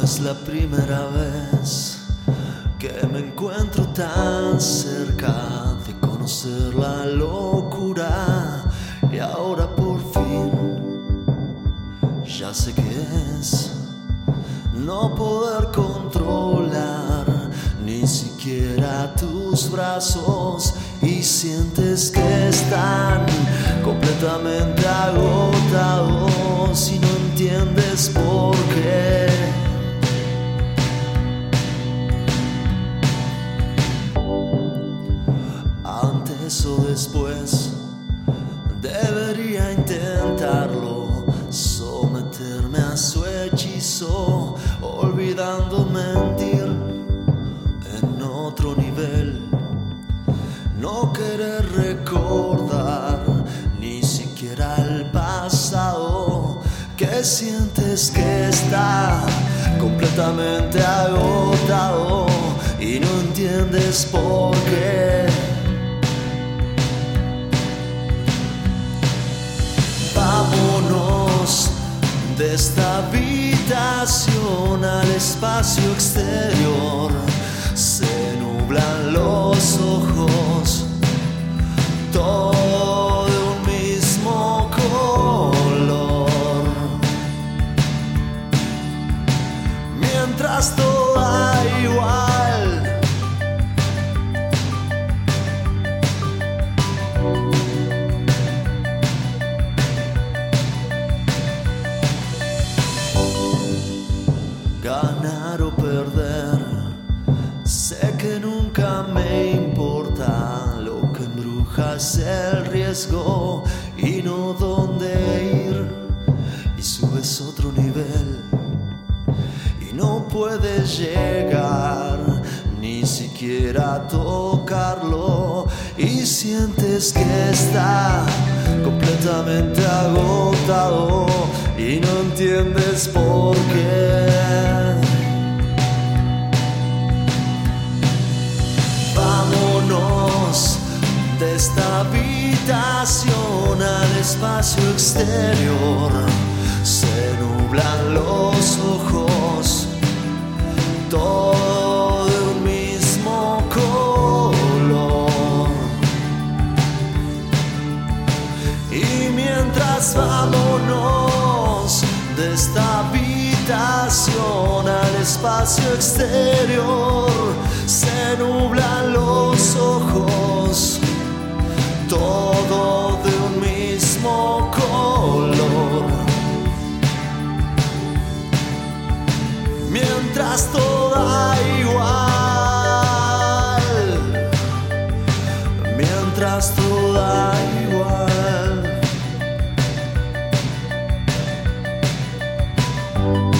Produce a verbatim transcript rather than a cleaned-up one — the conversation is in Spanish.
es la primera vez que me encuentro tan cerca de conocer la locura, y ahora por fin ya sé qué es no poder controlar ni siquiera tus brazos, y sientes que están completamente agotados y no entiendes por qué. Antes o después debería intentarlo, someterme a su hechizo, olvidando mentir en otro nivel. No querer recordar ni siquiera el pasado, que sientes que está completamente agotado y no entiendes por qué. Vámonos de esta habitación al espacio exterior. Se nublan los ojos, todo de un mismo color, mientras todo da igual. Ganar o perder, sé que nunca me importa. Lo que embruja es el riesgo y no dónde ir. Y subes otro nivel y no puedes llegar ni siquiera a tocarlo, y sientes que está completamente agotado y no entiendes por qué. Vámonos de esta habitación al espacio exterior. Se nublan los ojos, todo de un mismo color, y mientras vámonos de esta habitación al espacio exterior, se nublan los ojos, todo de un mismo color, mientras todo da igual, mientras todo da igual.